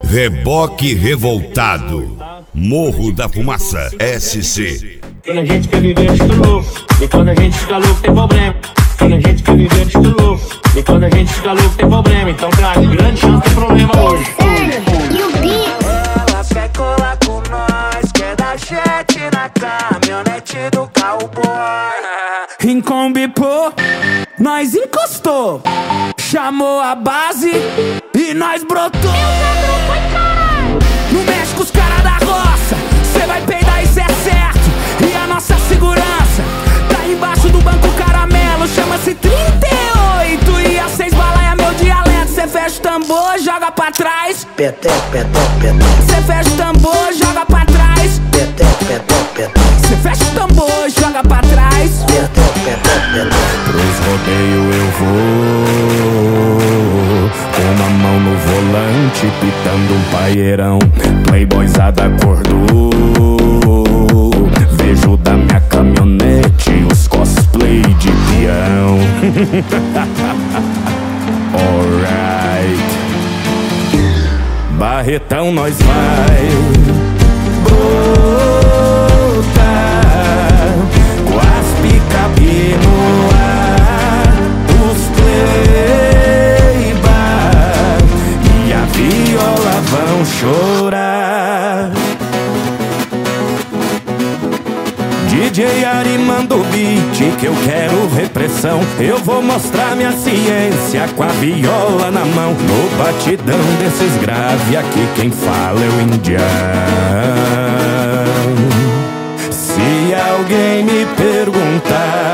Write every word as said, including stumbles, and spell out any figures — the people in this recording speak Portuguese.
Reboque Revoltado, Morro da Fumaça, S C. Quando a gente quer viver de louco, e quando a gente fica louco tem problema. Quando a gente quer viver de louco, e quando a gente fica louco tem problema. Então traz grande chance de problema hoje. Ela quer colar com nós, quer dar jet na caminhonete do cowboy. Em Kombi, pô, nós encostou, chamou a base e nós brotou. Não mexe com os caras da roça, cê vai peidar, isso é certo. E a nossa segurança tá embaixo do banco caramelo, chama-se trinta e oito. E a seis balaia meu dialeto. Cê fecha o tambor, joga pra trás. Peté, peté, peté. Cê fecha o tambor, joga pra trás. Peté, peté, peté. Cê fecha o tambor, joga pra trás. Peté, peté, peté. Pros rodeios eu vou, com uma mão no volante, pitando um paeirão. Playboyzada acordou, vejo da minha caminhonete os cosplay de peão. Alright, Barretão nós vai brotar, com as picape no ar, os playbar e a viola vão chorar. D J Ari manda o beat que eu quero ver pressão. Eu vou mostrar minha ciência com a viola na mão. No batidão desses grave aqui quem fala é o indiano. Se alguém me perguntar